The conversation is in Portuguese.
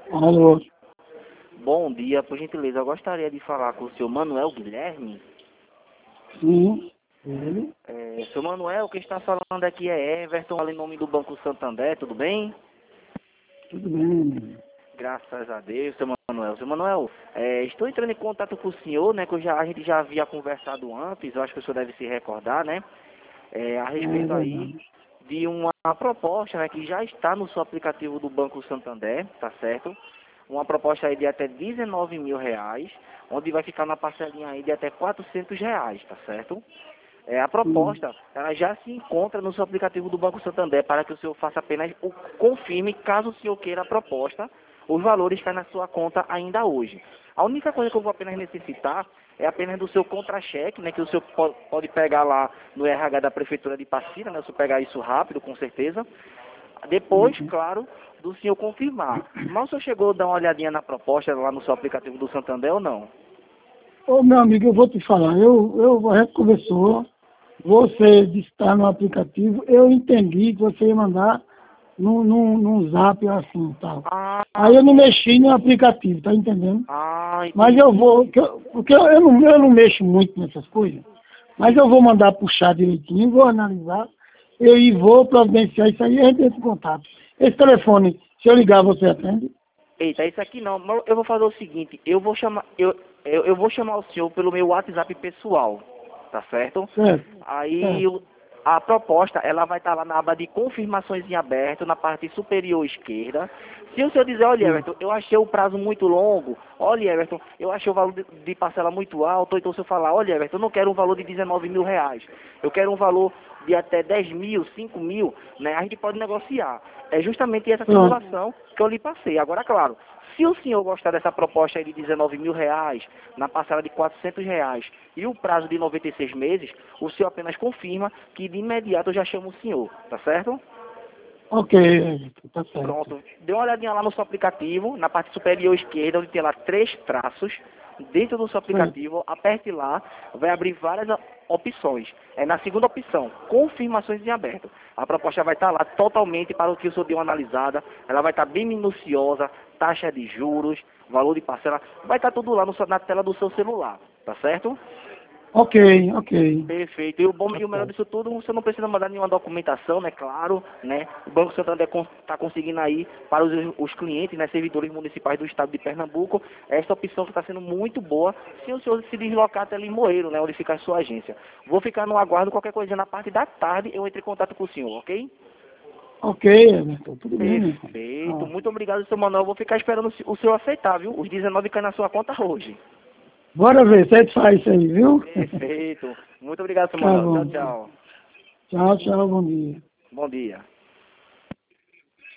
Alô? Bom dia, por gentileza, eu gostaria de falar com o senhor Manuel Guilherme. Sim, ele? Senhor Manuel, quem está falando aqui é Everton, ali em nome do Banco Santander, tudo bem? Tudo bem. Graças a Deus, seu Manuel. Seu Manuel, estou entrando em contato com o senhor, né, que a gente já havia conversado antes, eu acho que o senhor deve se recordar, né, a É respeito aí verdade. de uma proposta, né, que já está no seu aplicativo do Banco Santander, tá certo? Uma proposta aí de até R$ 19.000, onde vai ficar na parcelinha aí de até R$ 400, tá certo? A Sim. proposta, ela já se encontra no seu aplicativo do Banco Santander para que o senhor faça apenas o confirme, caso o senhor queira a proposta, os valores caem na sua conta ainda hoje. A única coisa que eu vou apenas necessitar é apenas do seu contra-cheque, né, que o senhor pode pegar lá no RH da Prefeitura de Passira, né, o senhor pegar isso rápido, com certeza. Depois, Uhum. claro, do senhor confirmar. Mas o senhor chegou a dar uma olhadinha na proposta lá no seu aplicativo do Santander ou não? Ô, meu amigo, eu vou te falar. A gente conversou, você disse que está no aplicativo, eu entendi que você ia mandar num zap assim e tal. Ah, Aí eu não mexi no aplicativo, tá entendendo? Mas eu entendi. vou, porque eu não mexo muito nessas coisas, mas eu vou mandar puxar direitinho, vou analisar, e vou providenciar isso aí e a gente entra em contato. Esse telefone, se eu ligar, você atende? Eita, isso aqui não. Mas eu vou fazer o seguinte, eu vou chamar o senhor pelo meu WhatsApp pessoal, tá certo? Certo, Aí certo. a proposta, ela vai estar lá na aba de confirmações em aberto, na parte superior esquerda. Se o senhor dizer, olha, Sim. Everton, eu achei o prazo muito longo, olha, Everton, eu achei o valor de parcela muito alto, ou então o senhor falar, olha, Everton, eu não quero um valor de R$ 19.000, eu quero um valor de até 10.000, 5.000, né? A gente pode negociar. É justamente essa Pronto. simulação que eu lhe passei. Agora, claro, se o senhor gostar dessa proposta aí de R$ 19.000, na parcela de R$ 400 e o prazo de 96 meses, o senhor apenas confirma que de imediato eu já chamo o senhor, tá certo? Ok, Everton, tá certo. Pronto. Dê uma olhadinha lá no seu aplicativo, na parte superior esquerda, onde tem lá 3 traços. Dentro do seu Certo. aplicativo, aperte lá, vai abrir várias opções. Na segunda opção, confirmações em aberto. A proposta vai estar lá totalmente para o que o senhor deu uma analisada. Ela vai estar bem minuciosa, taxa de juros, valor de parcela. Vai estar tudo lá na tela do seu celular, tá certo? Ok, ok. Perfeito. E o bom Tá e o melhor certo. disso tudo, você não precisa mandar nenhuma documentação, né? Claro, né? O Banco Santander está conseguindo aí para os clientes, né? Servidores municipais do estado de Pernambuco, essa opção que está sendo muito boa, se o senhor se deslocar até Limoeiro, né? Onde fica a sua agência. Vou ficar no aguardo, qualquer coisa na parte da tarde, eu entro em contato com o senhor, ok? Ok, Everton, tudo bem, meu irmão. Perfeito. Ó, Muito obrigado, seu Manuel. Vou ficar esperando o senhor aceitar, viu? Os 19 caem na sua conta hoje. bora ver, você faz isso aí, viu? Perfeito. Muito obrigado, seu Tá Manuel. Tchau, bom. tchau. Tchau, tchau, bom dia. Bom dia.